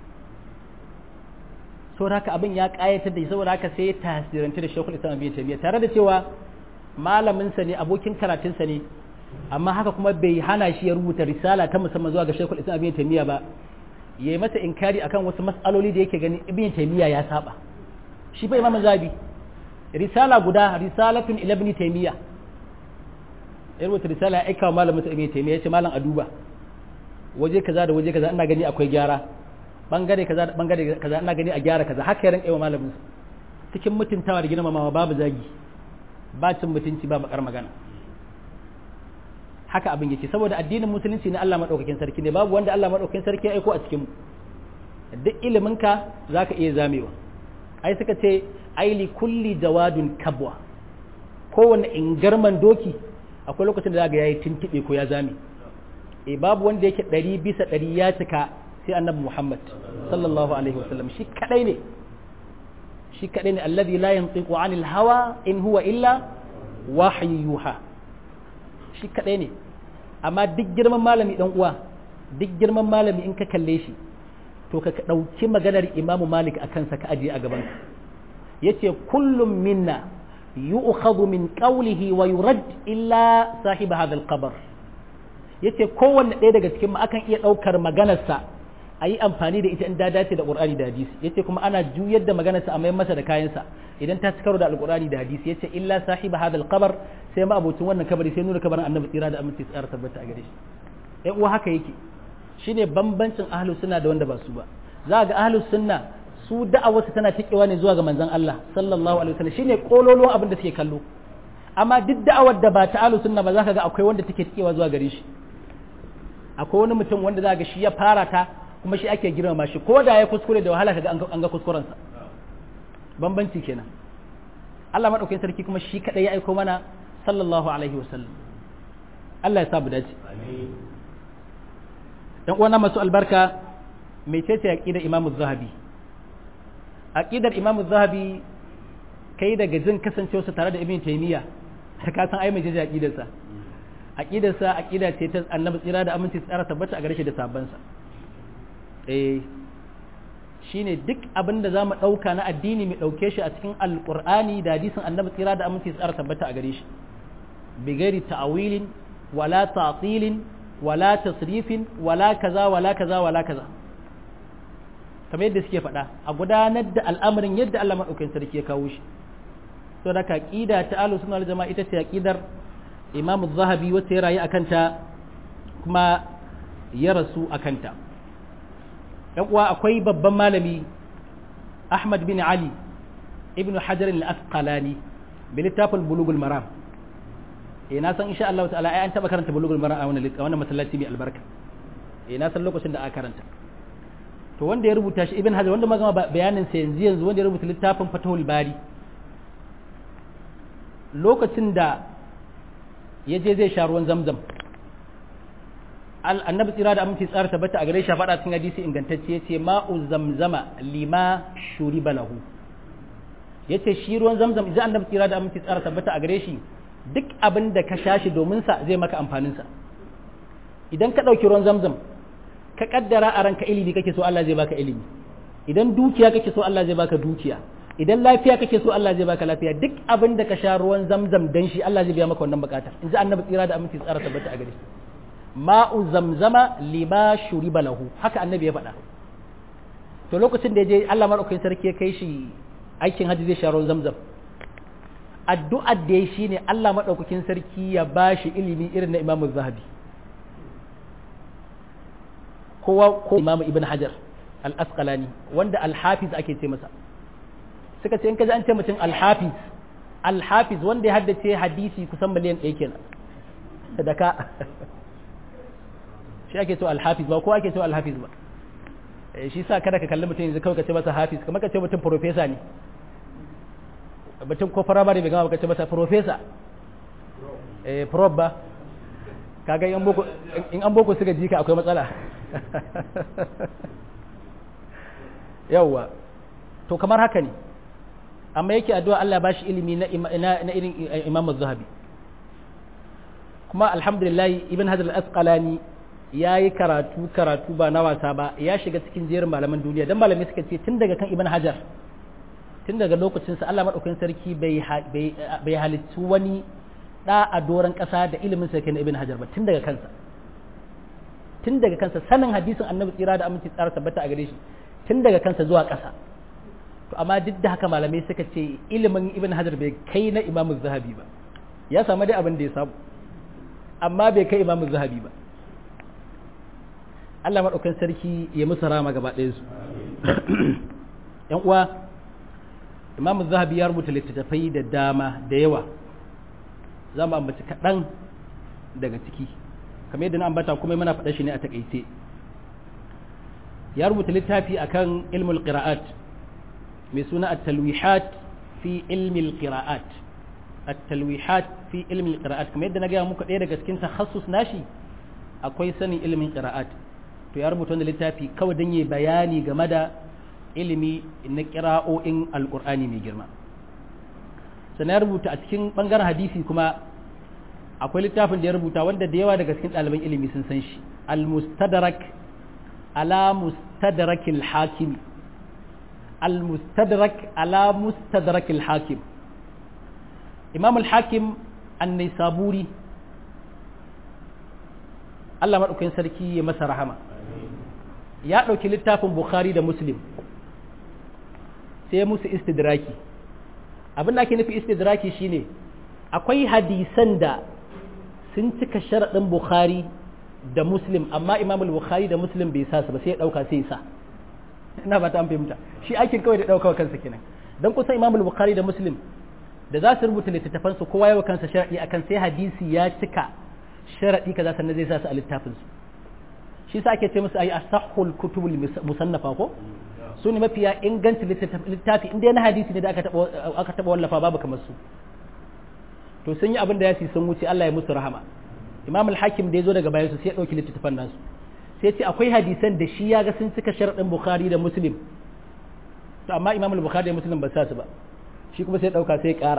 Speaker 1: saboda haka abin ya kayatar da shi saboda haka sai ya tasiranta da Sheikhul Islam Ibn Taymiyyah tare da cewa malamin sa ne abokin karatun sa ne amma haka kuma bai hana shi ya rubuta risala ta musamman zuwa ga Sheikhul Islam Ibn Taymiyyah ba yayi masa inkari akan wasu mas'aloli da yake gani Ibn Taymiyyah ya saba shi fa Imam Zahabi risala guda risalatun ila Ibn Taymiyyah ya rubuta risala ya aika wa malamin sa Ibn Taymiyyah ya ce malam a duba waje kaza da waje kaza ina gani akwai gyara bangare kaza da bangare kaza ina gani a gyara kaza haka ya rinka yawa malamin sa cikin mutuntawa da girmamawa babu zagi ba cin mutunci ba bakar magana haka abin yake saboda addinin musulunci ne Allah madaukakin sarki ne babu wanda Allah madaukakin sarki ya aiko a cikin mu duk iliminka zaka iya zamewa ai suka ce ai li kulli jawadun kabwa kowanne ingarman doki akwai lokacin da zaka yayi tintibe ko ya zame babu wanda yake 100% ya cika sai annabi Muhammad sallallahu alaihi wasallam shi kadai ne alladhi la yantiqu anil hawa in huwa illa wahyuha shi kadai ne amma duk girman malami dan uwa duk girman malami in ka kalle shi to ka dauki maganar Imam Malik akan sa ka aje a gaban ka yace kullum minna yu'khadhu min qawlihi wa yurad illa sahib hadha al-qabr yace kowanne ɗaya daga cikin mu akan iya daukar maganarsa a yi amfani da ita in da dace da Qur'ani da hadisi yace kuma ana juyar da maganarsa a mayar masa da kayansa idan ta cikaro da Al-Qur'ani da hadisi yace illa sahiba hadal qabr sai ma abocin wannan kabari sai nuna kabarin Annabi tsira da aminci tsara tabbata a gare shi uwa haka yake shine bambancin ahlus sunna da wanda ba su ba za ga ahlus sunna su da'awarsu tana tikewa ne zuwa ga manzon Allah sallallahu alaihi wasallam shine kololon abin da suke kallo amma duk da'awar da ba ta ahlus sunna ba za ka ga akwai wanda take tikewa zuwa gare shi akwai wani mutum wanda za ga shi ya fara ta kuma shi ake girmama shi ko da ya kuskure da wahala kaga an ga kuskurensa bambanci kenan Allah madaukakin sarki kuma shi kadai ya aiko mana sallallahu alaihi wasallam Allah ya sa mu dace amin dan uwana masu albarka mecece aqidar Imam Az-Zahabi aqidar Imam Az-Zahabi kai daga jin kasancewarsa tare da Ibn Taymiyyah ka san ai mecece aqidarsa aqidarsa aqida ce ta Annabi tsira da aminci tsara tabbata a gare shi da sabansa shine duk abin da za mu ɗauka na addini mu ɗauke shi a cikin alƙur'ani da hadisin annabi tsira da aminci tsara tabbata a gare shi bigari ta'awilin wala ta'tilin wala tasrifin wala kaza wala kaza wala kaza kamar yadda suke faɗa a gudanar da al'amarin yadda Allah madaukakin sarki ya kawo shi to da ka aqida ta ahlus sunna wal jama'a ita ce aqidar Imam Az-Zahabi wacce ya rayu akan ta kuma ya rasu akan ta yan uwa akwai babban malami Ahmad bin Ali ibn Hajar al-Asqalani bi littafin Bulughul Maram na san insha Allah ta'ala ai an taba karanta Bulughul Maram a wannan masallaci mai albarka na san lokacin da aka karanta to wanda ya rubuta shi Ibn Hajar wanda magana bayanin sa yanzu wanda ya rubuta littafin Fathul Bari lokacin da ya je zai sha ruwan Zamzam annabi tsira da aminci tsara tabbata a gare shi faɗa cikin hadisi ingantacce yace ma'u zamzama lima shuriba lahu yace shi ruwan zamzam idan annabi tsira da aminci tsara tabbata a gare shi duk abin da ka shashi domin sa zai maka amfanin sa idan ka dauki ruwan zamzam ka kaddara a ranka ilimi kake so Allah zai baka ilimi idan dukiya kake so Allah zai baka dukiya idan lafiya kake so Allah zai baka lafiya duk abin da ka sha ruwan zamzam dan shi Allah zai biya maka wannan bukatar in ji annabi tsira da aminci tsara tabbata a gare shi ma'u zamzama lima shuriba lahu haka annabi ya faɗa to lokacin da ya je Allah madaukakin sarki ya kai shi aikin hajji zai sha ruwan zamzam addu'ar da ya shine Allah madaukakin sarki ya bashi ilimi irin na Imam Zahabi ko Imam Ibn Hajar al-Asqalani wanda al-Hafiz ake ce masa suka ce in kaji an ce mutum al-Hafiz wanda ya haddace hadisi kusan miliyan 1 kenan sadaka shi ake so al-Hafiz ba ko ake so al-Hafiz ba shi sa kada ka kalli mutum yanzu kawai ka ce masa Hafiz kamar ka ce mutum professor ne mutum ko firamare bai gama ka ce masa professor prof ba kaga in an boko suka ji ka akwai matsala yawwa to kamar haka ne amma yake addu'a Allah ba shi ilimi na irin Imam Az-Zahabi kuma alhamdulillah Ibn Hajar al-Asqalani ya yi karatu ba na wasa ba ya shiga cikin jerin malaman duniya don malamai suka ce tun daga kan Ibn Hajar tun daga lokacinsa Allah maɗaukakin sarki bai halittu wani ɗa a doron ƙasa da ilimin sa na Ibn Hajar ba tun daga kansa sanin hadisin annabi tsira da aminci tsara tabbata a gare shi tun daga kansa zuwa ƙasa to amma duk da haka malamai suka ce ilimin Ibn Hajar bai kai na Imam Zahabi ba ya samu dai abin da ya samu amma bai kai Imam Zahabi ba Allah maɗaukakin sarki ya musu rama gaba ɗayan su ‘yan uwa Imam Zahabi ya rubuta littattafai da dama da yawa, za mu ambaci kaɗan daga ciki kamar yadda na ambata kuma muna faɗa shi ne a takaice. Ya rubuta littafi akan ilmul qira'at mai suna at-talwihat fi ilmil qira'at, at-talwihat fi ilmil qira'at, kamar yadda na ga muku ɗaya daga cikin takhassus nashi akwai sanin ilmin qira'at. To ya rubuta wannan littafi kawai dan yi bayani game da ilimi na qira'o'in alqur'ani mai girma. Sannan ya rubuta a cikin bangaren hadisi kuma akwai littafin da ya rubuta wanda da yawa daga cikin ɗaliban ilimi sun san shi, al-mustadrak ala mustadrakil hakim, al-mustadrak ala mustadrakil hakim. Imam al-Hakim an-Naisaburi, Allah madaukakin sarki ya masa rahama, ya ɗauki littafin Bukhari da Muslim sai ya musu istidraki. Abin da ake nufi istidraki shine akwai hadisan da sun cika sharaɗin Bukhari da Muslim amma Imam al-Bukhari da Muslim bai sa su ba sai ya ɗauka sai ya sa. Ina ba ta an fahimta, shi aikin kawai da ɗauka kansa kenan. Dan kusan Imam al-Bukhari da Muslim da za su rubuta littattafan su kowa yawa kansa sharaɗi akan sai hadisi ya cika sharaɗi kaza sannan zai sa su a littafin su. Shi sa ake ce musu ayi asahhul kutubul musannafa ko su ne mafiya ingancin littafi inda na hadisi ne da aka taɓa wallafa babu kamar su. To sun yi abin da ya sun wuce, Allah ya musu rahama. Imam al-Hakim da ya zo daga bayan su sai ya ɗauki littattafan nasu sai ce akwai hadisan da shi ya ga sun cika sharaɗin Bukhari da Muslim, to amma Imam al-Bukhari da Muslim ba sa su ba, shi kuma sai ya ɗauka sai ya ƙara.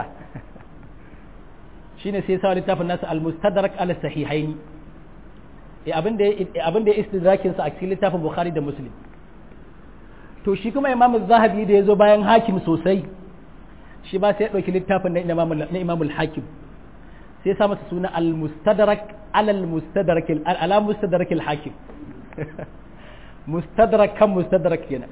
Speaker 1: Shine sai ya sa littafin nasu al-Mustadrak ala sahihaini, abin da ya istidrakin sa a cikin littafin Bukhari da Muslim. To shi kuma Imam Zahabi da ya zo bayan Hakim sosai, shi ba sai ya ɗauki littafin na Imam al-Hakim sai ya sa masa suna al-Mustadrak ala Mustadrak al-Hakim. Mustadrak kan Mustadrak kenan.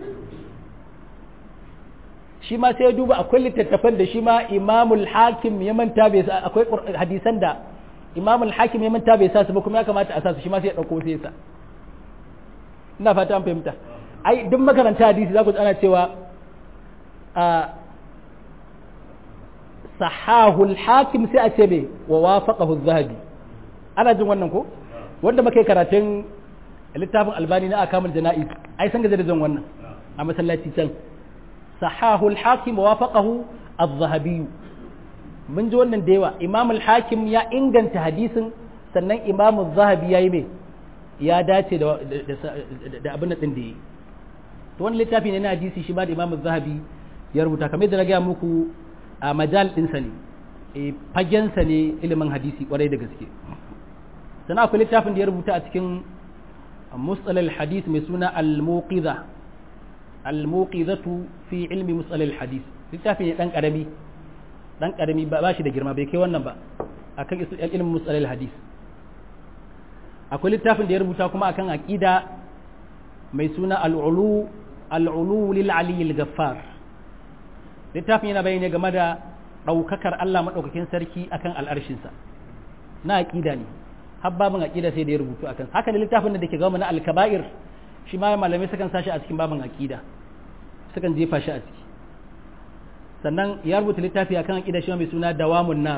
Speaker 1: Shi ma sai ya duba akwai littattafan da shi ma Imam al-Hakim ya manta bai sa, akwai hadisan da Imam al-Hakim ya manta bai sa su ba kuma ya kamata a sa su, shi ma sai ya ɗauko sai ya sa. Ina fata an fahimta. Ai duk makaranta hadisi za ku ana cewa sahahul hakim sai a ce me wa wafaqahu az-zahabi. Ana jin wannan ko wanda muke karatun littafin Albani na akamul jana'iz ai san gaje da jin wannan a masallaci can, sahahul hakim wa wafaqahu az-zahabi. Mun ji wannan da yawa. Imam al-Hakim ya inganta hadisin sannan Imam az-Zahabi yayi me ya dace da abin da din da yi. To wani littafi ne na hadisi shi ba da Imam az-Zahabi ya rubuta, kamar yadda na gaya muku a majal ɗinsa ne, fagensa ne ilimin hadisi kwarai da gaske. Sannan akwai littafin da ya rubuta a cikin mustalal hadis mai suna al-muqizatu fi ilmi mustalal hadis. Littafi ne dan karami ba shi da girma, bai kai wannan ba akan ilmin mustalal hadis. Akwai littafin da ya rubuta kuma akan aqida mai suna al'ulu lil aliyyil gaffar. Littafin yana bayani game da ɗaukakar Allah maɗaukakin sarki akan al'arshinsa na aƙida ne, har babin aƙida sai da ya rubutu akan haka ne. Littafin da ke gama na alkaba'ir shi ma malamai sukan sashi a cikin babin aƙida, sukan jefa shi a ciki. Sannan ya rubuta littafi akan aƙida shi mai suna dawamun nar,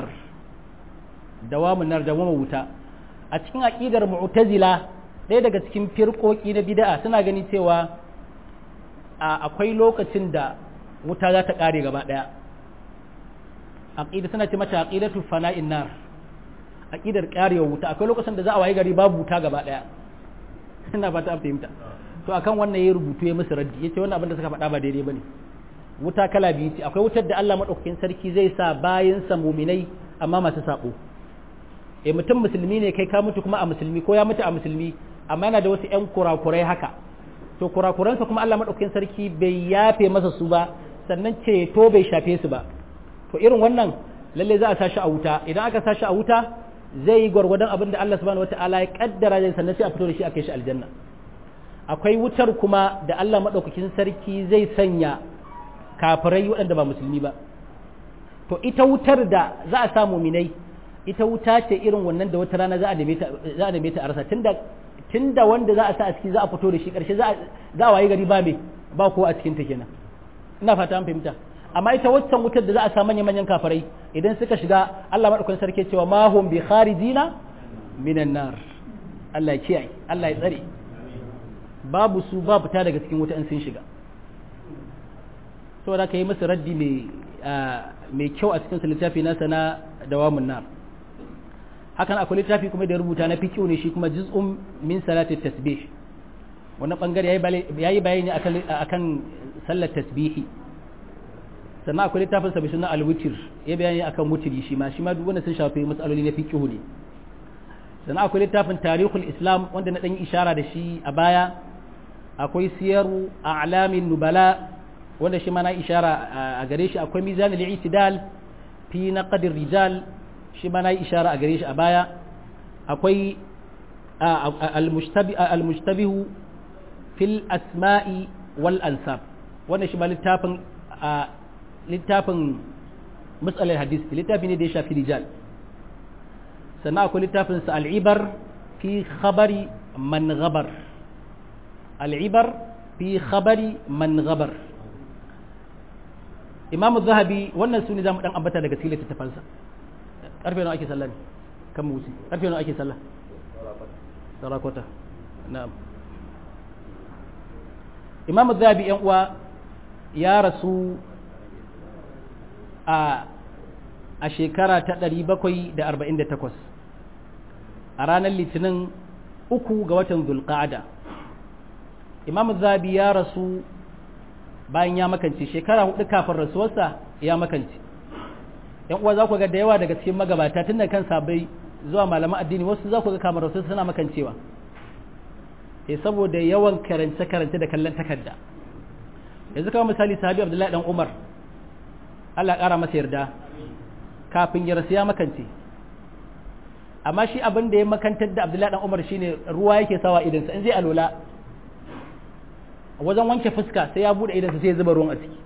Speaker 1: dawama wuta. A cikin aƙidar mu'tazila ɗaya daga cikin firƙoƙi na bid'a suna gani cewa akwai lokacin da wuta za ta ƙare gaba ɗaya. Aqida suna ce mata aqidatu fana'in nar, aqidar ƙarewa wuta. Akwai lokacin da za a waye gari babu wuta gaba ɗaya. Ina ba ta fahimta. To akan wannan ya rubutu ya musu raddi, yace wannan abin da suka faɗa ba daidai bane. Wuta kala biyu ce, akwai wutar da Allah madaukakin sarki zai sa bayan sa muminai amma masu sako. Mutum musulmi ne kai ka mutu kuma a musulmi ko ya mutu a musulmi amma yana da wasu ƴan kurakurai haka, to kurakuransa kuma Allah maɗaukakin sarki bai yafe masa su ba, sannan ceto bai shafe su ba. To irin wannan lalle za a sashi a wuta. Idan aka sashi a wuta zai yi gwargwadon abin da Allah subhanahu wataala ya kaddara zai, sannan sai a fito da shi a kai shi aljanna. Akwai wutar kuma da Allah maɗaukakin sarki zai sanya kafirai waɗanda ba musulmi ba. To ita wutar da za a sa muminai, ita wuta ce irin wannan da wata rana za a neme ta a rasa, tunda wanda za a sa a ciki za a fito da shi ƙarshe za a wayi gari ba ko a cikin ta kenan. Ina fata an fahimta. amma ita waccan wutar da za a sa manyan kafirai idan suka shiga Allah madaukakin sarki cewa ma hum bi kharijina minan nar Allah ya kiyaye Allah ya tsare babu su ba fita daga cikin wuta in sun shiga saboda ka yi masa raddi mai kyau a cikin littafi nasa na dawamun nar hakan akwai littafi kuma da ya rubuta na fiqh ne shi kuma juz'un min salati tasbih wannan bangare yayi bayani akan sallar tasbihi sannan akwai littafin sa bisuna al-witr ya bayani akan wutri shi ma duk wanda sun shafi matsaloli na fiqh ne sannan akwai littafin tarihul islam wanda na dan yi ishara da shi a baya akwai siyaru a'lamin nubala wanda shi ma na ishara a gare shi akwai mizan al-i'tidal fi naqd rijal shi ma na ishara a gare shi a baya akwai al-mushtabihu fil asma'i wal ansab wanda shi ma littafin matsalar hadis littafi ne da ya shafi rijal sannan akwai littafin sa al-ibar fi khabari man ghabar al-ibar fi khabari man ghabar imam zahabi wannan su ne za mu dan ambata daga cikin littattafansa karfe nawa ake sallah ne kan musi karfe nawa ake sallah sarakota na'am imam zahabi yan uwa ya rasu a shekara ta 748 a ranar litinin 3 ga watan zulqa'ada imam zahabi ya rasu bayan ya makance shekara 4 kafin rasuwarsa ya makance yan uwa za ku ga da yawa daga cikin magabata tun da kan sabai zuwa malaman addini wasu za ku ga kamar rasuwarsa suna makancewa saboda yawan karance da kallon takarda yanzu kawai misali sahabi abdullahi dan umar Allah ya kara masa yarda kafin ya rasu ya makance amma shi abin da ya makantar da abdullahi dan umar shine ruwa yake sawa idansa in zai alola wajen wanke fuska sai ya bude idansa sai ya zuba ruwan a ciki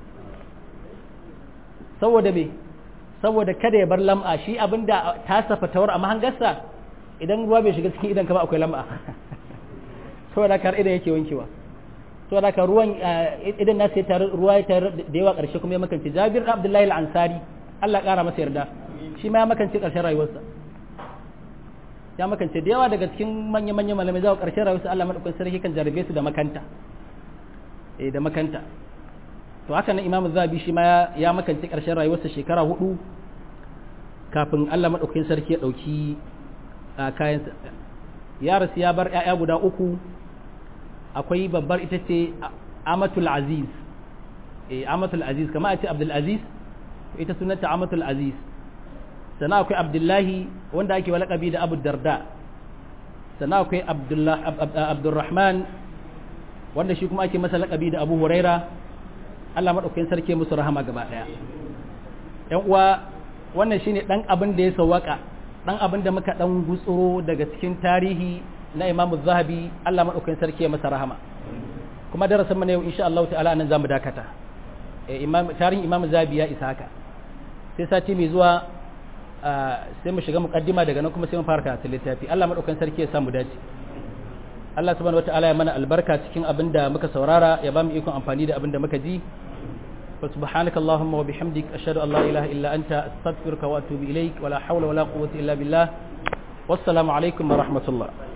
Speaker 1: saboda me saboda kada ya bar lam'a shi abinda ta safa tawar amma hangarsa idan ruwa bai shiga cikin idan ka ba akwai lam'a saboda kar idan yake wankewa saboda ka ruwan idan na sai tare ruwa ya tare da yawa karshe kuma ya makance Jabir Abdullahi al-Ansari Allah ya kara masa yarda shi ma ya makance karshen rayuwarsa ya makance da yawa daga cikin manyan malamai zuwa karshen rayuwarsa Allah madaukakin sarki kan jarabe su da makanta da makanta to haka nan Imam Zahabi shi ma ya makance karshen rayuwarsa shekara 4 kafin Allah madaukakin sarki ya dauki kayan ya rasu ya bar ƴaƴa guda 3 akwai babbar ita ce Amatul Aziz Amatul Aziz kama a ce Abdul Aziz ita sunanta Amatul Aziz sannan akwai Abdullahi wanda ake walakabi da Abu Darda sannan akwai Abdurrahman wanda shi kuma ake masa lakabi da Abu Huraira Allah madaukakin sarki musu rahama gaba daya ƴan uwa wannan shine dan abin da ya sawaka dan abin da muka dan gutsuro daga cikin tarihi na Imam Zahabi Allah madaukakin sarki ya masa rahama kuma darasin mu ne yau insha Allah ta'ala anan zamu dakata tarihin Imam Zahabi ya isa haka sai sati mai zuwa sai mu shiga muqaddima daga nan kuma sai mu fara karatu littafi Allah madaukakin sarki ya samu dace Allah subhanahu wataala ya mana albarka cikin abin da muka saurara ya bamu ikon amfani da abin da muka ji wa subhanaka allahumma wa bihamdik ashhadu an la ilaha illa anta astaghfiruka wa atubu ilaik wa la hawla wa la quwwata illa billah wassalamu alaikum wa rahmatullah